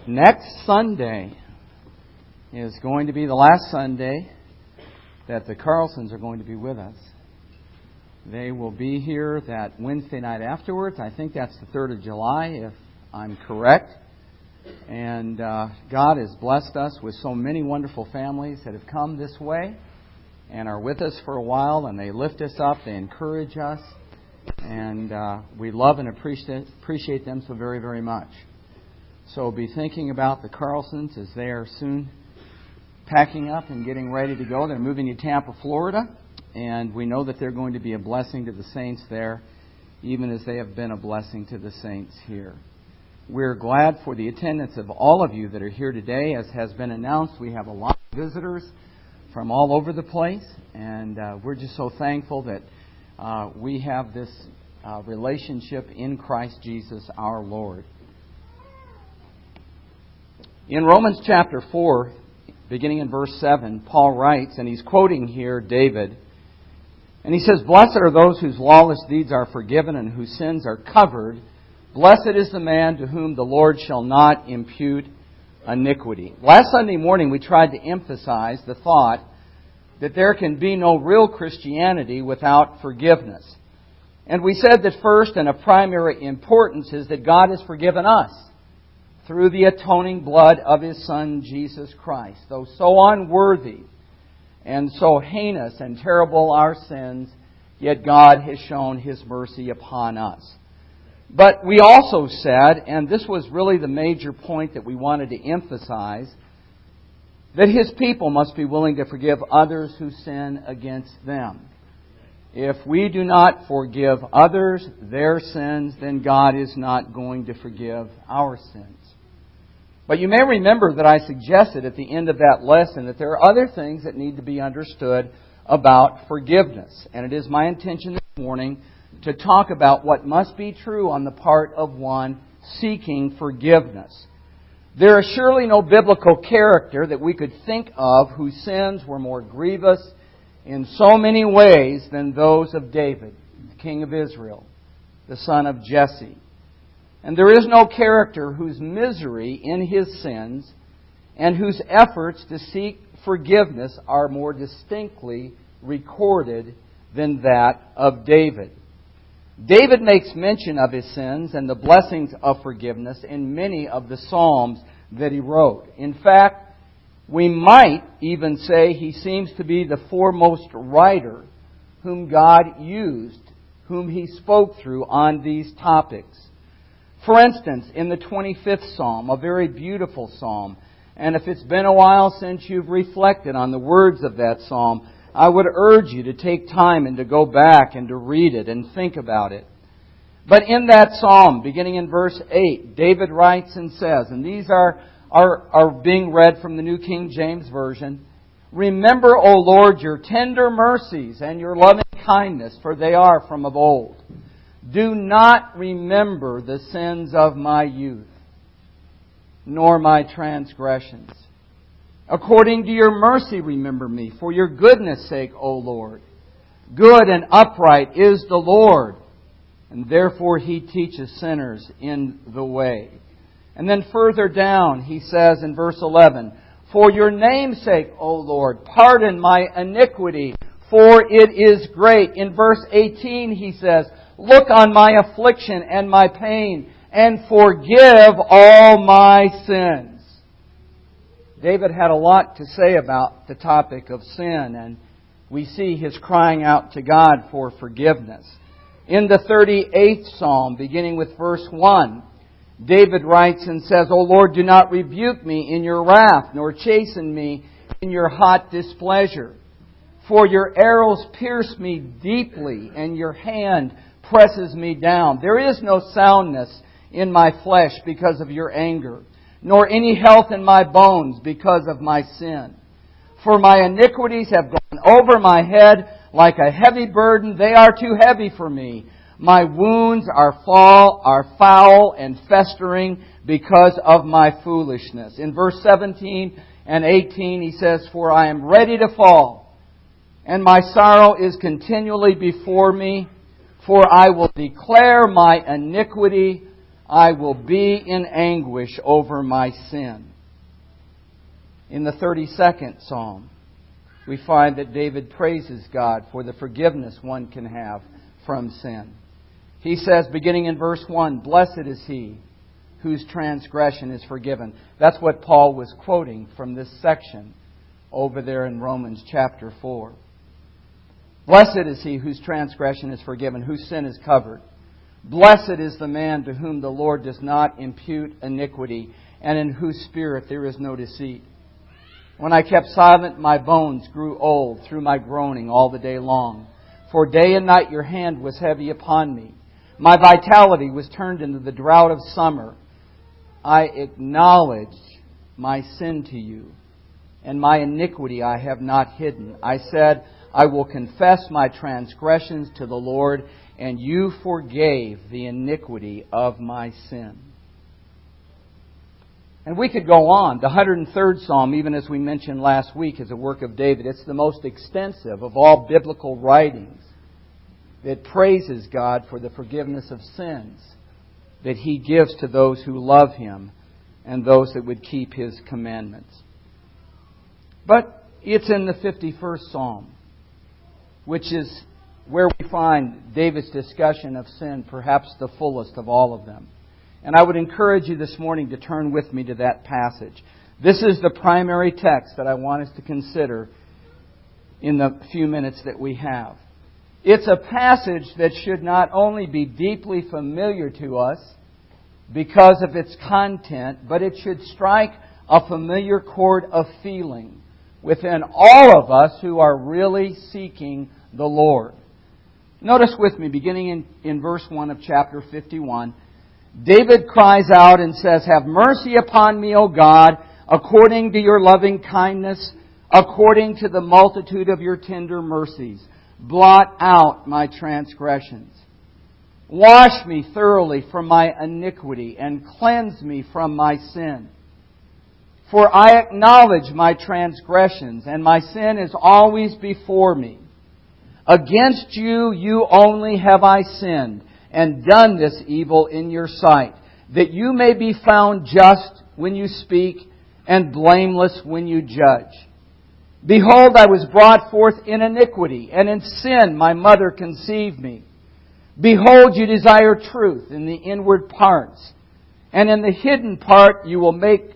Next Sunday is going to be the last Sunday that the Carlsons are going to be with us. They will be here that Wednesday night afterwards. I think that's the 3rd of July, if I'm correct. And God has blessed us with so many wonderful families that have come this way and are with us for a while, and they lift us up, they encourage us, and we love and appreciate them so very, very much. So be thinking about the Carlsons as they are soon packing up and getting ready to go. They're moving to Tampa, Florida, and we know that they're going to be a blessing to the saints there, even as they have been a blessing to the saints here. We're glad for the attendance of all of you that are here today. As has been announced, we have a lot of visitors from all over the place, and we're just so thankful that we have this relationship in Christ Jesus our Lord. In Romans chapter 4, beginning in verse 7, Paul writes, and he's quoting here David, and he says, "Blessed are those whose lawless deeds are forgiven and whose sins are covered. Blessed is the man to whom the Lord shall not impute iniquity." Last Sunday morning we tried to emphasize the thought that there can be no real Christianity without forgiveness. And we said that first and of primary importance is that God has forgiven us through the atoning blood of His Son, Jesus Christ. Though so unworthy and so heinous and terrible our sins, yet God has shown His mercy upon us. But we also said, and this was really the major point that we wanted to emphasize, that His people must be willing to forgive others who sin against them. If we do not forgive others their sins, then God is not going to forgive our sins. But you may remember that I suggested at the end of that lesson that there are other things that need to be understood about forgiveness. And it is my intention this morning to talk about what must be true on the part of one seeking forgiveness. There is surely no biblical character that we could think of whose sins were more grievous in so many ways than those of David, the king of Israel, the son of Jesse. And there is no character whose misery in his sins and whose efforts to seek forgiveness are more distinctly recorded than that of David. David makes mention of his sins and the blessings of forgiveness in many of the Psalms that he wrote. In fact, we might even say he seems to be the foremost writer whom God used, whom He spoke through on these topics. For instance, in the 25th Psalm, a very beautiful psalm, and if it's been a while since you've reflected on the words of that psalm, I would urge you to take time and to go back and to read it and think about it. But in that psalm, beginning in verse 8, David writes and says, and these are being read from the New King James Version, "Remember, O Lord, your tender mercies and your loving kindness, for they are from of old. Do not remember the sins of my youth, nor my transgressions. According to your mercy remember me, for your goodness' sake, O Lord. Good and upright is the Lord, and therefore He teaches sinners in the way." And then further down He says in verse 11, "For your name's sake, O Lord, pardon my iniquity, for it is great." In verse 18 He says, "Look on my affliction and my pain, and forgive all my sins." David had a lot to say about the topic of sin, and we see his crying out to God for forgiveness. In the 38th Psalm, beginning with verse 1, David writes and says, "O Lord, do not rebuke me in your wrath, nor chasten me in your hot displeasure. For your arrows pierce me deeply, and your hand presses me down. There is no soundness in my flesh because of your anger, nor any health in my bones because of my sin. For my iniquities have gone over my head like a heavy burden. They are too heavy for me. My wounds are foul and festering because of my foolishness." In verse 17 and 18 he says, "For I am ready to fall, and my sorrow is continually before me. For I will declare my iniquity I will be in anguish over my sin. In the 32nd Psalm, we find that David praises God for the forgiveness one can have from sin. He says, beginning in verse 1, "Blessed is he whose transgression is forgiven." That's what Paul was quoting from this section over there in Romans chapter 4. "Blessed is he whose transgression is forgiven, whose sin is covered. Blessed is the man to whom the Lord does not impute iniquity, and in whose spirit there is no deceit. When I kept silent, my bones grew old through my groaning all the day long. For day and night your hand was heavy upon me. My vitality was turned into the drought of summer. I acknowledged my sin to you, and my iniquity I have not hidden. I said, I will confess my transgressions to the Lord, and you forgave the iniquity of my sin." And we could go on. The 103rd Psalm, even as we mentioned last week, is a work of David. It's the most extensive of all biblical writings that praises God for the forgiveness of sins that He gives to those who love Him and those that would keep His commandments. But it's in the 51st Psalm, which is where we find David's discussion of sin, perhaps the fullest of all of them. And I would encourage you this morning to turn with me to that passage. This is the primary text that I want us to consider in the few minutes that we have. It's a passage that should not only be deeply familiar to us because of its content, but it should strike a familiar chord of feeling within all of us who are really seeking the Lord. Notice with me, beginning in verse 1 of chapter 51, David cries out and says, "Have mercy upon me, O God, according to your loving kindness, according to the multitude of your tender mercies. Blot out my transgressions. Wash me thoroughly from my iniquity and cleanse me from my sin. For I acknowledge my transgressions, and my sin is always before me. Against you, you only have I sinned, and done this evil in your sight, that you may be found just when you speak, and blameless when you judge. Behold, I was brought forth in iniquity, and in sin my mother conceived me. Behold, you desire truth in the inward parts, and in the hidden part you will make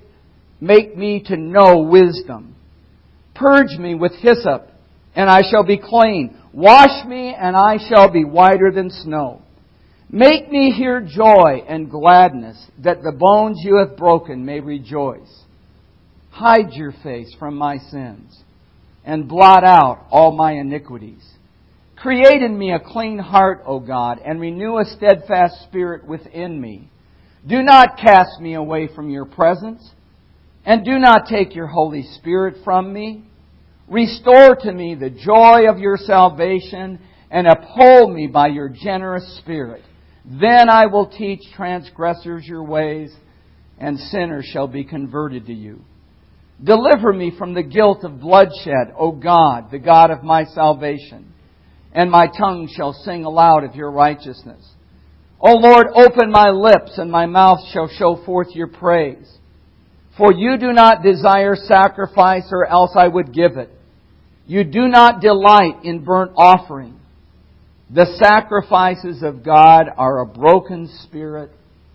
me to know wisdom. Purge me with hyssop, and I shall be clean. Wash me, and I shall be whiter than snow. Make me hear joy and gladness, that the bones you have broken may rejoice. Hide your face from my sins, and blot out all my iniquities. Create in me a clean heart, O God, and renew a steadfast spirit within me. Do not cast me away from your presence, and do not take your Holy Spirit from me. Restore to me the joy of your salvation, and uphold me by your generous Spirit. Then I will teach transgressors your ways, and sinners shall be converted to you. Deliver me from the guilt of bloodshed, O God, the God of my salvation, and my tongue shall sing aloud of your righteousness. O Lord, open my lips, and my mouth shall show forth your praise. For you do not desire sacrifice, or else I would give it. You do not delight in burnt offering. The sacrifices of God are a broken spirit,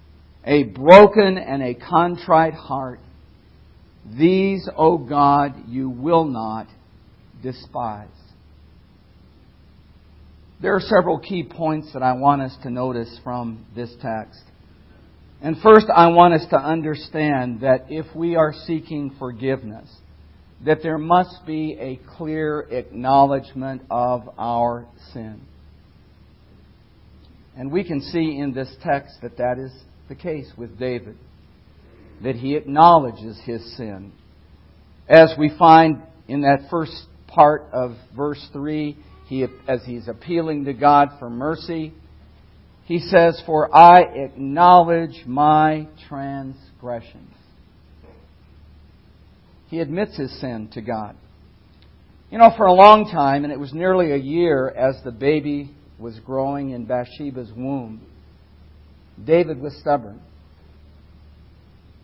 a broken and a contrite heart. These, O God, you will not despise. There are several key points that I want us to notice from this text. And first, I want us to understand that if we are seeking forgiveness, that there must be a clear acknowledgement of our sin. And we can see in this text that that is the case with David, that he acknowledges his sin. As we find in that first part of verse 3, as he's appealing to God for mercy, he says, "For I acknowledge my transgressions." He admits his sin to God. You know, for a long time, and it was nearly a year as the baby was growing in Bathsheba's womb, David was stubborn.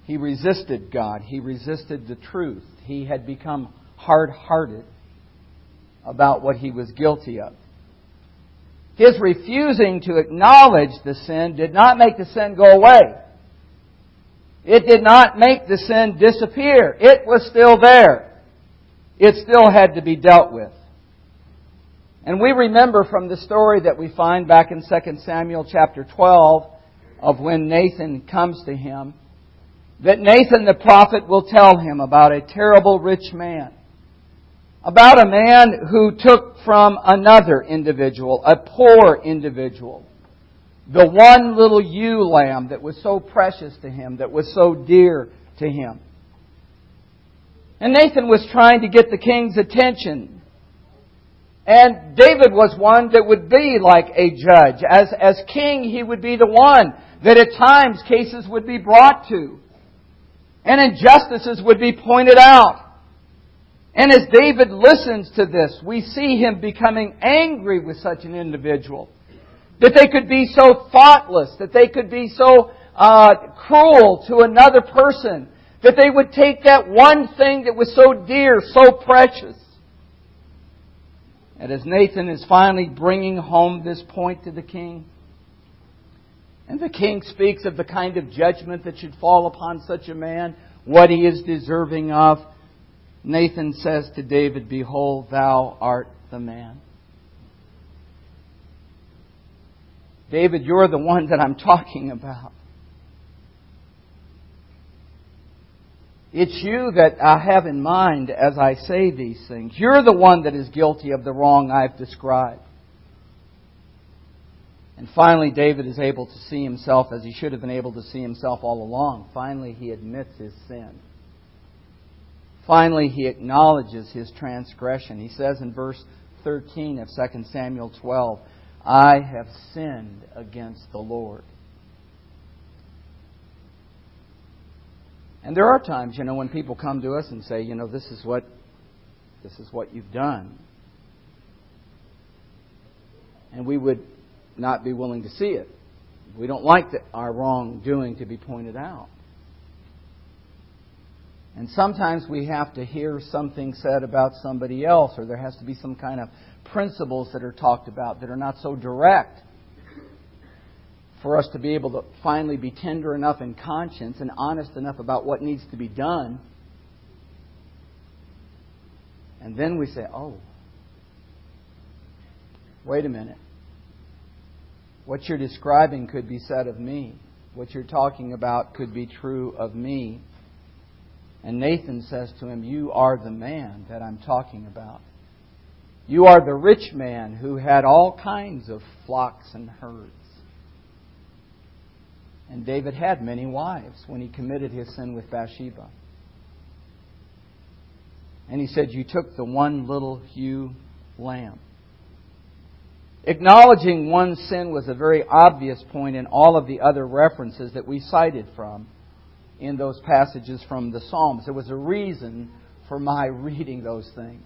He resisted God. He resisted the truth. He had become hard-hearted about what he was guilty of. His refusing to acknowledge the sin did not make the sin go away. It did not make the sin disappear. It was still there. It still had to be dealt with. And we remember from the story that we find back in 2 Samuel chapter 12 of when Nathan comes to him, that Nathan the prophet will tell him about a terrible rich man. About a man who took from another individual, a poor individual, the one little ewe lamb that was so precious to him, that was so dear to him. And Nathan was trying to get the king's attention. And David was one that would be like a judge. As king, he would be the one that at times cases would be brought to. And injustices would be pointed out. And as David listens to this, we see him becoming angry with such an individual. That they could be so thoughtless, that they could be so cruel to another person, that they would take that one thing that was so dear, so precious. And as Nathan is finally bringing home this point to the king, and the king speaks of the kind of judgment that should fall upon such a man, what he is deserving of, Nathan says to David, "Behold, thou art the man." David, you're the one that I'm talking about. It's you that I have in mind as I say these things. You're the one that is guilty of the wrong I've described. And finally, David is able to see himself as he should have been able to see himself all along. Finally, he admits his sin. Finally, he acknowledges his transgression. He says in verse 13 of 2 Samuel 12, "I have sinned against the Lord." And there are times, when people come to us and say, this is what you've done. And we would not be willing to see it. We don't like our wrongdoing to be pointed out. And sometimes we have to hear something said about somebody else, or there has to be some kind of principles that are talked about that are not so direct for us to be able to finally be tender enough in conscience and honest enough about what needs to be done. And then we say, "Oh, wait a minute. What you're describing could be said of me. What you're talking about could be true of me." And Nathan says to him, "You are the man that I'm talking about. You are the rich man who had all kinds of flocks and herds." And David had many wives when he committed his sin with Bathsheba. And he said, "You took the one little ewe lamb." Acknowledging one's sin was a very obvious point in all of the other references that we cited from in those passages from the Psalms. There was a reason for my reading those things.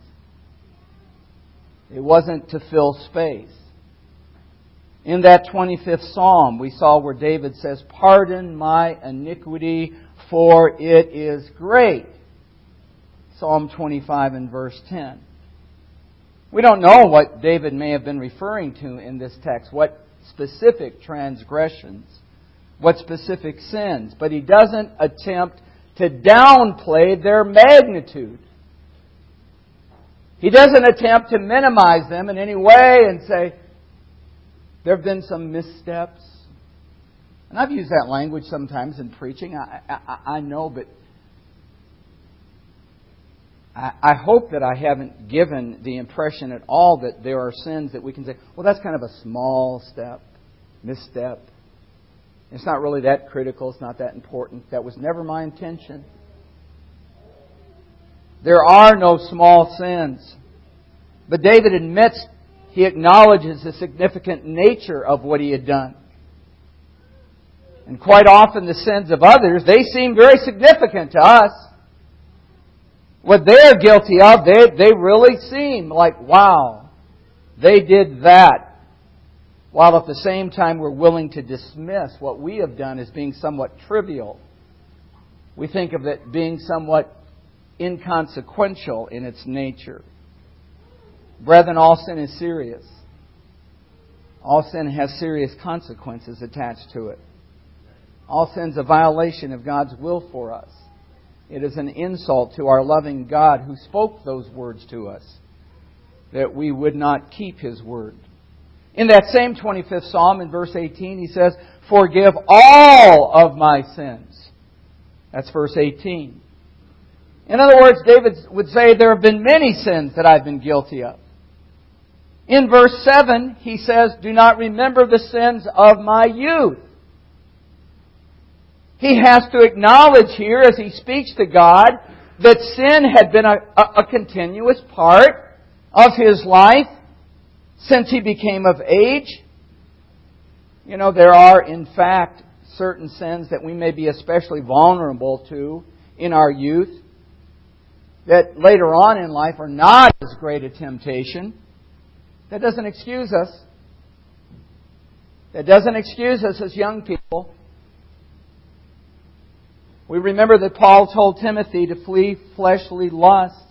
It wasn't to fill space. In that 25th Psalm, we saw where David says, "Pardon my iniquity, for it is great." Psalm 25 and verse 10. We don't know what David may have been referring to in this text, what specific transgressions, what specific sins, but he doesn't attempt to downplay their magnitude. He doesn't attempt to minimize them in any way and say, there have been some missteps. And I've used that language sometimes in preaching. I know, but I hope that I haven't given the impression at all that there are sins that we can say, well, that's kind of a small step, misstep. It's not really that critical. It's not that important. That was never my intention. There are no small sins. But David admits, he acknowledges the significant nature of what he had done. And quite often the sins of others, they seem very significant to us. What they're guilty of, they really seem like, wow, they did that. While at the same time we're willing to dismiss what we have done as being somewhat trivial. we think of it being somewhat inconsequential in its nature. Brethren, all sin is serious. All sin has serious consequences attached to it. All sin is a violation of God's will for us. It is an insult to our loving God who spoke those words to us, that we would not keep His word. In that same 25th Psalm, in verse 18, he says, "Forgive all of my sins." That's verse 18. In other words, David would say, there have been many sins that I've been guilty of. In verse 7, he says, "Do not remember the sins of my youth." He has to acknowledge here, as he speaks to God, that sin had been a continuous part of his life since he became of age. You know, there are, in fact, certain sins that we may be especially vulnerable to in our youth that later on in life are not as great a temptation. That doesn't excuse us. That doesn't excuse us as young people. We remember that Paul told Timothy to flee fleshly lusts.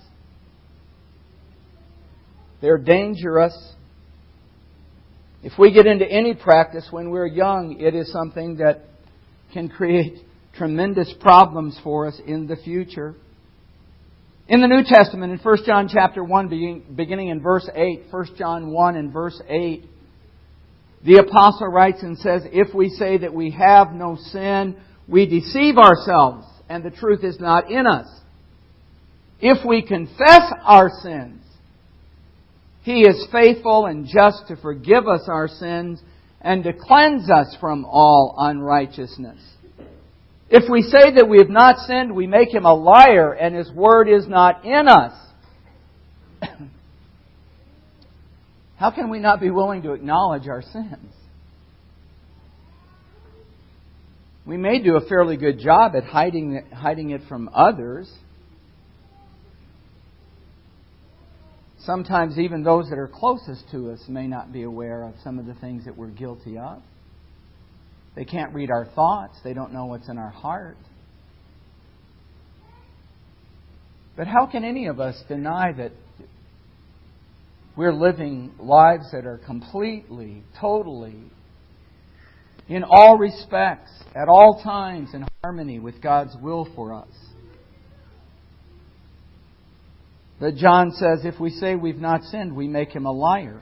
They're dangerous. If we get into any practice when we're young, it is something that can create tremendous problems for us in the future. In the New Testament, in 1 John chapter 1, beginning in verse 8, 1 John 1 and verse 8, the Apostle writes and says, "If we say that we have no sin, we deceive ourselves, and the truth is not in us. If we confess our sins, He is faithful and just to forgive us our sins and to cleanse us from all unrighteousness. If we say that we have not sinned, we make Him a liar, and His word is not in us." How can we not be willing to acknowledge our sins? We may do a fairly good job at hiding it from others. Sometimes even those that are closest to us may not be aware of some of the things that we're guilty of. They can't read our thoughts. They don't know what's in our heart. But how can any of us deny that we're living lives that are completely, totally, in all respects, at all times, in harmony with God's will for us? But John says, if we say we've not sinned, we make Him a liar.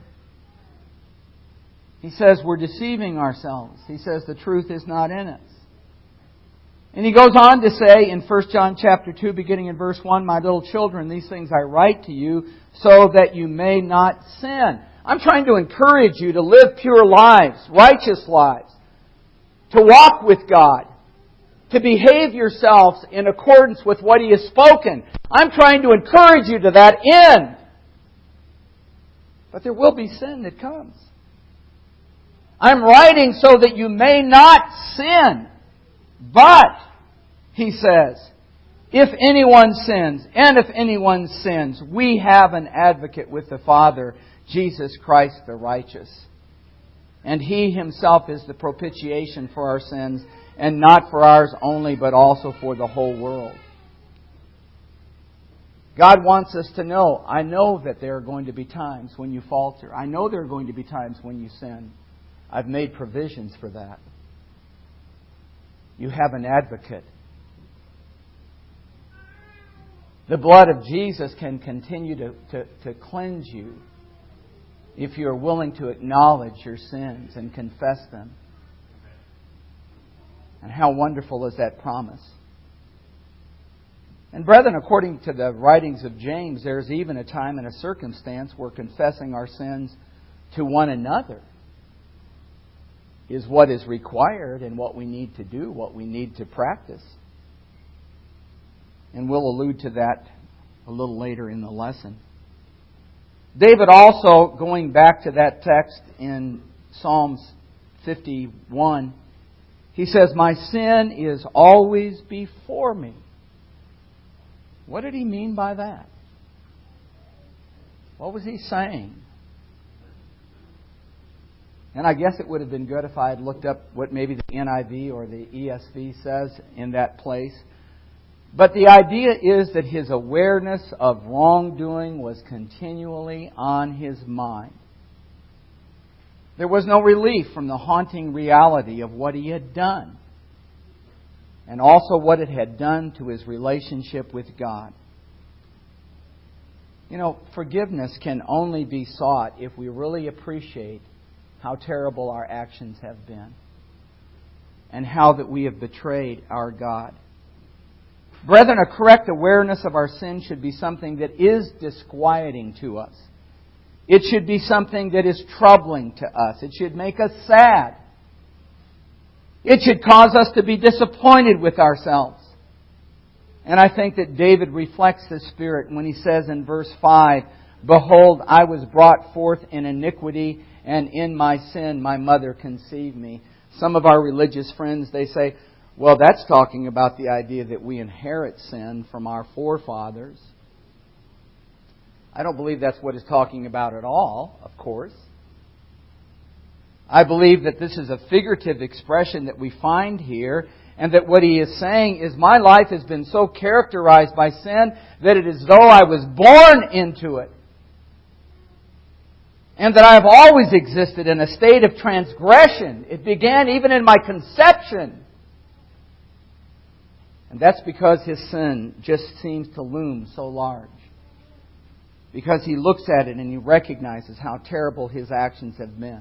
He says we're deceiving ourselves. He says the truth is not in us. And he goes on to say in 1 John chapter 2, beginning in verse 1, "My little children, these things I write to you so that you may not sin." I'm trying to encourage you to live pure lives, righteous lives, to walk with God, to behave yourselves in accordance with what He has spoken. I'm trying to encourage you to that end. But there will be sin that comes. I'm writing so that you may not sin. But, he says, if anyone sins, and if anyone sins, we have an advocate with the Father, Jesus Christ the righteous. And He Himself is the propitiation for our sins, and not for ours only, but also for the whole world. God wants us to know, I know that there are going to be times when you falter. I know there are going to be times when you sin. I've made provisions for that. You have an advocate. The blood of Jesus can continue to cleanse you if you are willing to acknowledge your sins and confess them. And how wonderful is that promise. And brethren, according to the writings of James, there's even a time and a circumstance where confessing our sins to one another is what is required and what we need to do, what we need to practice. And we'll allude to that a little later in the lesson. David also, going back to that text in Psalms 51, he says, "My sin is always before me." What did he mean by that? What was he saying? And I guess it would have been good if I had looked up what maybe the NIV or the ESV says in that place. But the idea is that his awareness of wrongdoing was continually on his mind. There was no relief from the haunting reality of what he had done, and also what it had done to his relationship with God. You know, forgiveness can only be sought if we really appreciate how terrible our actions have been and how that we have betrayed our God. Brethren, a correct awareness of our sin should be something that is disquieting to us. It should be something that is troubling to us. It should make us sad. It should cause us to be disappointed with ourselves. And I think that David reflects this spirit when he says in verse 5, "Behold, I was brought forth in iniquity, and in my sin my mother conceived me." Some of our religious friends, they say, well, that's talking about the idea that we inherit sin from our forefathers. I don't believe that's what it's talking about at all, of course. I believe that this is a figurative expression that we find here, and that what he is saying is my life has been so characterized by sin that it is as though I was born into it. And that I have always existed in a state of transgression. It began even in my conception. And that's because his sin just seems to loom so large. Because he looks at it and he recognizes how terrible his actions have been.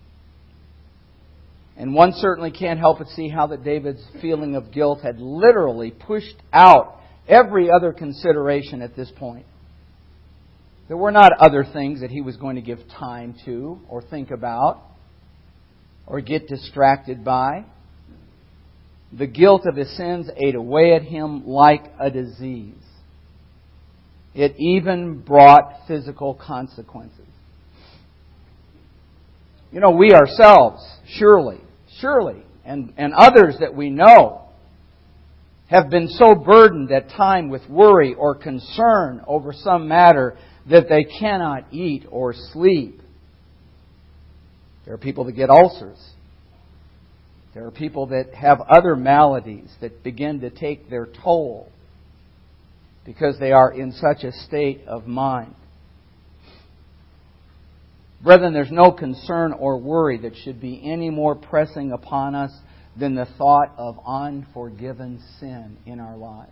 And one certainly can't help but see how that David's feeling of guilt had literally pushed out every other consideration at this point. There were not other things that he was going to give time to or think about or get distracted by. The guilt of his sins ate away at him like a disease. It even brought physical consequences. You know, we ourselves, surely, and others that we know, have been so burdened at time with worry or concern over some matter that they cannot eat or sleep. There are people that get ulcers. There are people that have other maladies that begin to take their toll because they are in such a state of mind. Brethren, there's no concern or worry that should be any more pressing upon us than the thought of unforgiven sin in our lives.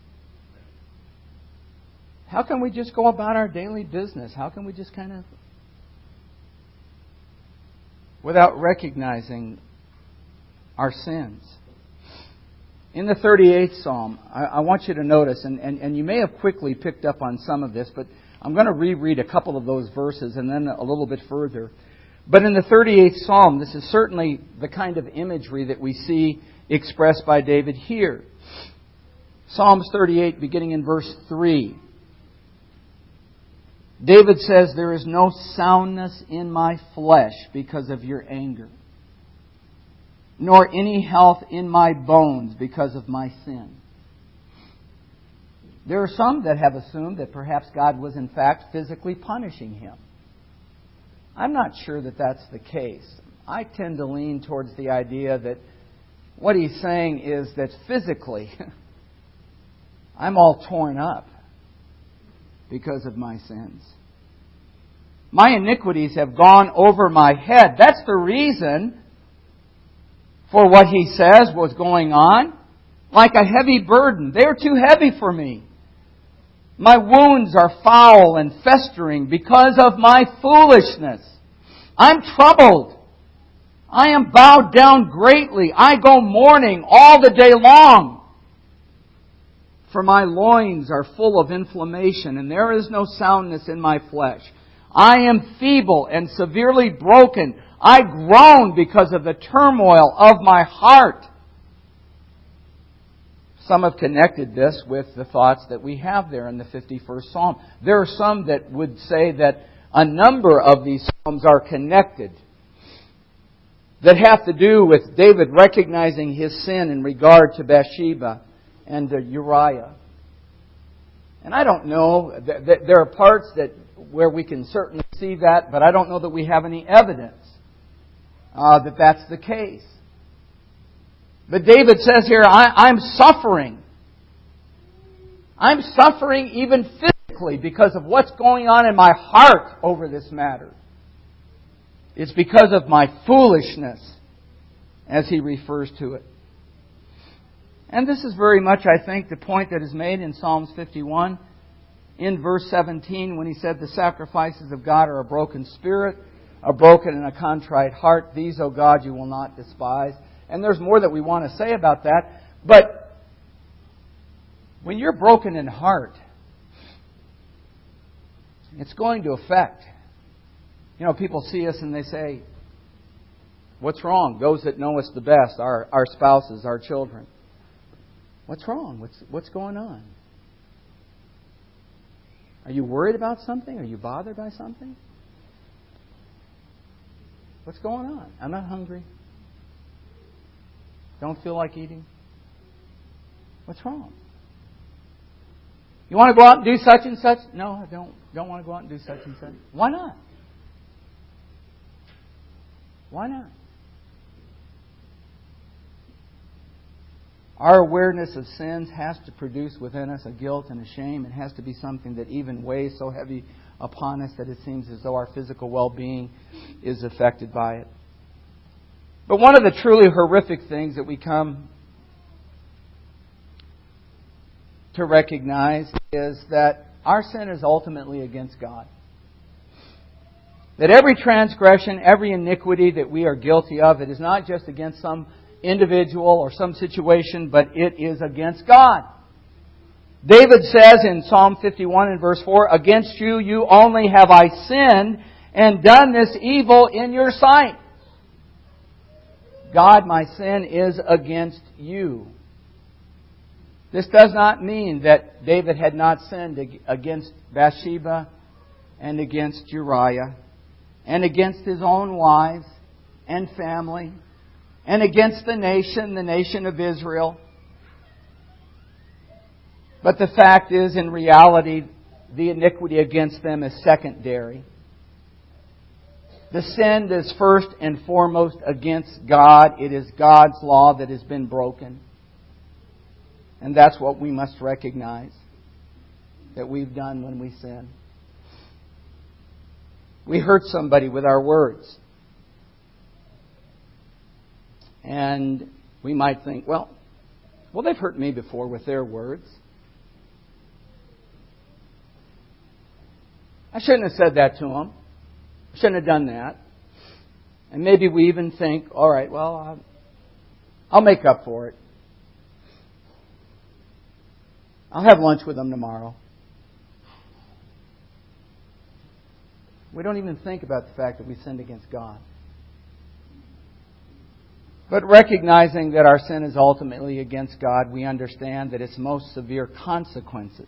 How can we just go about our daily business? How can we just without recognizing our sins? In the 38th Psalm, I want you to notice, and you may have quickly picked up on some of this, but I'm going to reread a couple of those verses and then a little bit further. But in the 38th Psalm, this is certainly the kind of imagery that we see expressed by David here. Psalms 38, beginning in verse 3. David says, "There is no soundness in my flesh because of your anger, nor any health in my bones because of my sin." There are some that have assumed that perhaps God was in fact physically punishing him. I'm not sure that that's the case. I tend to lean towards the idea that what he's saying is that physically I'm all torn up because of my sins. My iniquities have gone over my head. That's the reason for what he says was going on. Like a heavy burden. They're too heavy for me. My wounds are foul and festering because of my foolishness. I'm troubled. I am bowed down greatly. I go mourning all the day long. For my loins are full of inflammation, and there is no soundness in my flesh. I am feeble and severely broken. I groan because of the turmoil of my heart. Some have connected this with the thoughts that we have there in the 51st Psalm. There are some that would say that a number of these Psalms are connected, that have to do with David recognizing his sin in regard to Bathsheba and Uriah. And I don't know, there are parts where we can certainly see that, but I don't know that we have any evidence that that's the case. But David says here, I'm suffering. I'm suffering even physically because of what's going on in my heart over this matter. It's because of my foolishness, as he refers to it. And this is very much, I think, the point that is made in Psalms 51 in verse 17 when he said, the sacrifices of God are a broken spirit, a broken and a contrite heart. These, O God, you will not despise. And there's more that we want to say about that. But when you're broken in heart, it's going to affect. You know, people see us and they say, what's wrong? Those that know us the best, our spouses, our children. What's wrong? What's going on? Are you worried about something? Are you bothered by something? What's going on? I'm not hungry. Don't feel like eating. What's wrong? You want to go out and do such and such? No, I don't want to go out and do such and such. Why not? Why not? Our awareness of sins has to produce within us a guilt and a shame. It has to be something that even weighs so heavy upon us that it seems as though our physical well-being is affected by it. But one of the truly horrific things that we come to recognize is that our sin is ultimately against God. That every transgression, every iniquity that we are guilty of, it is not just against some individual or some situation, but it is against God. David says in Psalm 51 and verse 4, against you only have I sinned and done this evil in your sight. God, my sin is against you. This does not mean that David had not sinned against Bathsheba and against Uriah and against his own wives and family and against the nation of Israel. But the fact is, in reality, the iniquity against them is secondary. The sin is first and foremost against God. It is God's law that has been broken. And that's what we must recognize that we've done when we sin. We hurt somebody with our words. And we might think, well, they've hurt me before with their words. I shouldn't have said that to them. I shouldn't have done that. And maybe we even think, all right, well, I'll make up for it. I'll have lunch with them tomorrow. We don't even think about the fact that we sinned against God. But recognizing that our sin is ultimately against God, we understand that its most severe consequences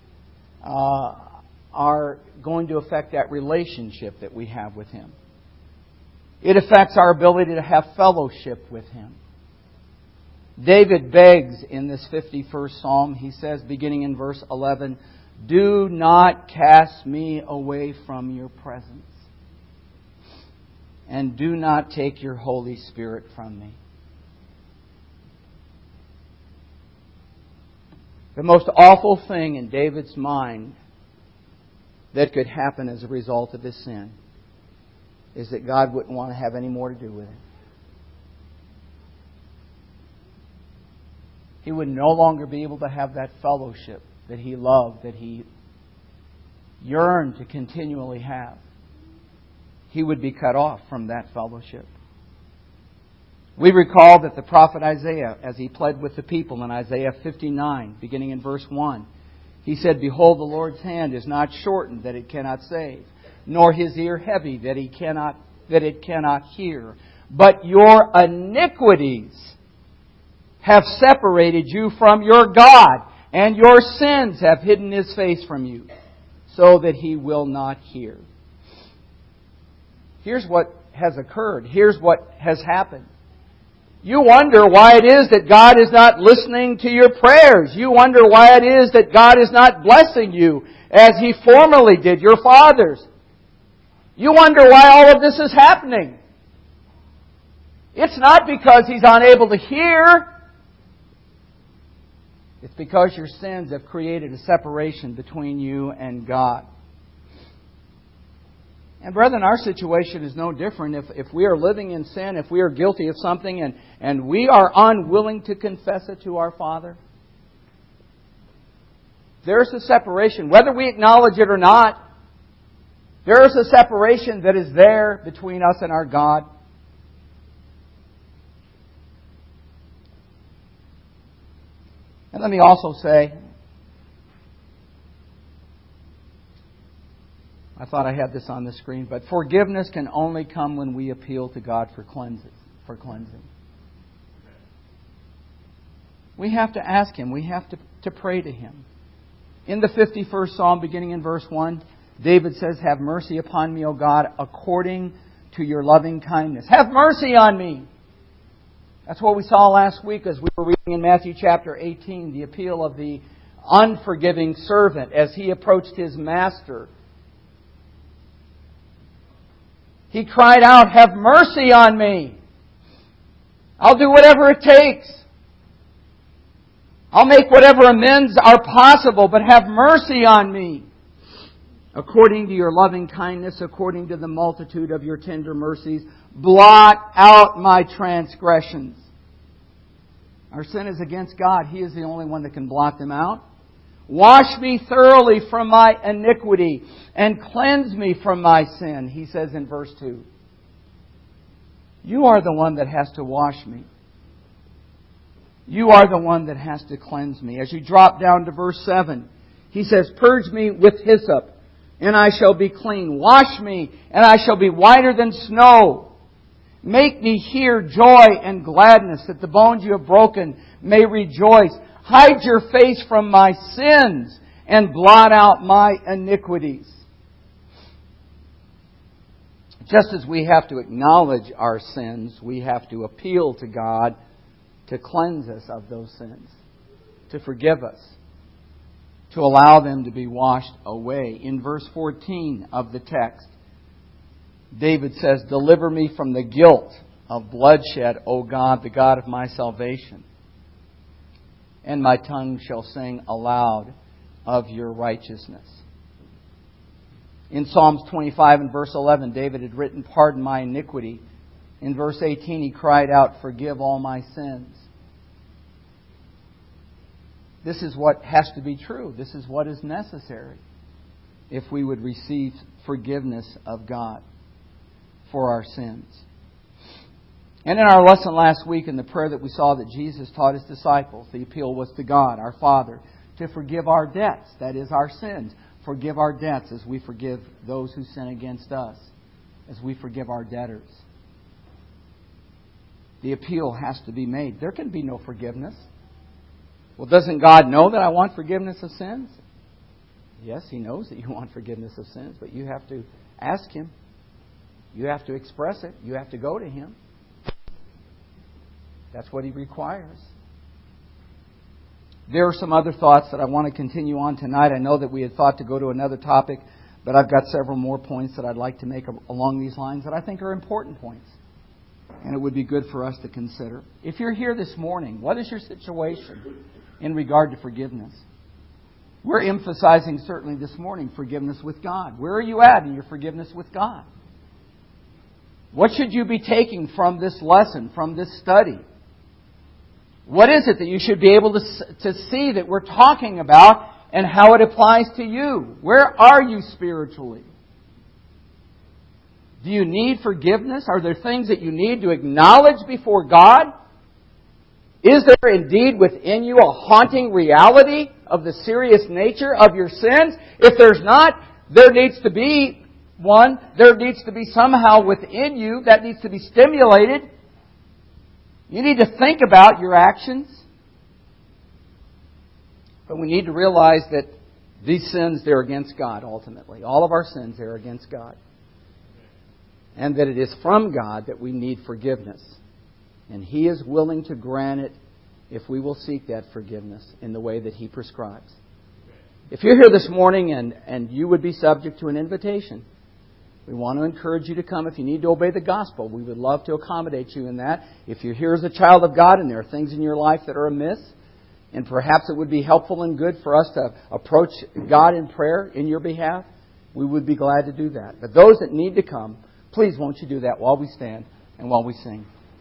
are going to affect that relationship that we have with Him. It affects our ability to have fellowship with Him. David begs in this 51st Psalm, he says, beginning in verse 11, do not cast me away from your presence, and do not take your Holy Spirit from me. The most awful thing in David's mind that could happen as a result of his sin is that God wouldn't want to have any more to do with it. He would no longer be able to have that fellowship that he loved, that he yearned to continually have. He would be cut off from that fellowship. We recall that the prophet Isaiah, as he pled with the people in Isaiah 59, beginning in verse 1, he said, behold, the Lord's hand is not shortened that it cannot save, nor His ear heavy that it cannot hear. But your iniquities have separated you from your God, and your sins have hidden His face from you, so that He will not hear. Here's what has occurred. Here's what has happened. You wonder why it is that God is not listening to your prayers. You wonder why it is that God is not blessing you as He formerly did your fathers. You wonder why all of this is happening. It's not because He's unable to hear. It's because your sins have created a separation between you and God. And brethren, our situation is no different. If we are living in sin, if we are guilty of something and we are unwilling to confess it to our Father, there's a separation. Whether we acknowledge it or not, there is a separation that is there between us and our God. And let me also say, I thought I had this on the screen, but forgiveness can only come when we appeal to God for cleansing. We have to ask Him. We have to pray to Him. In the 51st Psalm, beginning in verse 1, David says, "Have mercy upon me, O God, according to your loving kindness. Have mercy on me." That's what we saw last week as we were reading in Matthew chapter 18, the appeal of the unforgiving servant as he approached his master. He cried out, "Have mercy on me. I'll do whatever it takes. I'll make whatever amends are possible, but have mercy on me. According to your loving kindness, according to the multitude of your tender mercies, blot out my transgressions." Our sin is against God. He is the only one that can blot them out. "Wash me thoroughly from my iniquity and cleanse me from my sin," He says in verse 2. You are the one that has to wash me. You are the one that has to cleanse me. As you drop down to verse 7, He says, "Purge me with hyssop, and I shall be clean. Wash me, and I shall be whiter than snow. Make me hear joy and gladness, that the bones you have broken may rejoice. Hide your face from my sins, and blot out my iniquities." Just as we have to acknowledge our sins, we have to appeal to God to cleanse us of those sins, to forgive us, to allow them to be washed away. In verse 14 of the text, David says, "Deliver me from the guilt of bloodshed, O God, the God of my salvation. And my tongue shall sing aloud of your righteousness." In Psalms 25 and verse 11, David had written, "Pardon my iniquity." In verse 18, he cried out, "Forgive all my sins." This is what has to be true. This is what is necessary if we would receive forgiveness of God for our sins. And in our lesson last week, in the prayer that we saw that Jesus taught His disciples, the appeal was to God, our Father, to forgive our debts, that is, our sins. Forgive our debts as we forgive those who sin against us, as we forgive our debtors. The appeal has to be made. There can be no forgiveness. Well, doesn't God know that I want forgiveness of sins? Yes, He knows that you want forgiveness of sins, but you have to ask Him. You have to express it. You have to go to Him. That's what He requires. There are some other thoughts that I want to continue on tonight. I know that we had thought to go to another topic, but I've got several more points that I'd like to make along these lines that I think are important points. And it would be good for us to consider. If you're here this morning, what is your situation in regard to forgiveness? We're emphasizing certainly this morning forgiveness with God. Where are you at in your forgiveness with God? What should you be taking from this lesson, from this study? What is it that you should be able to see that we're talking about and how it applies to you? Where are you spiritually? Do you need forgiveness? Are there things that you need to acknowledge before God? Is there indeed within you a haunting reality of the serious nature of your sins? If there's not, there needs to be one. There needs to be somehow within you that needs to be stimulated. You need to think about your actions. But we need to realize that these sins, they're against God ultimately. All of our sins, they're against God. And that it is from God that we need forgiveness. And He is willing to grant it if we will seek that forgiveness in the way that He prescribes. If you're here this morning and you would be subject to an invitation, we want to encourage you to come. If you need to obey the gospel, we would love to accommodate you in that. If you're here as a child of God and there are things in your life that are amiss, and perhaps it would be helpful and good for us to approach God in prayer in your behalf, we would be glad to do that. But those that need to come, please won't you do that while we stand and while we sing.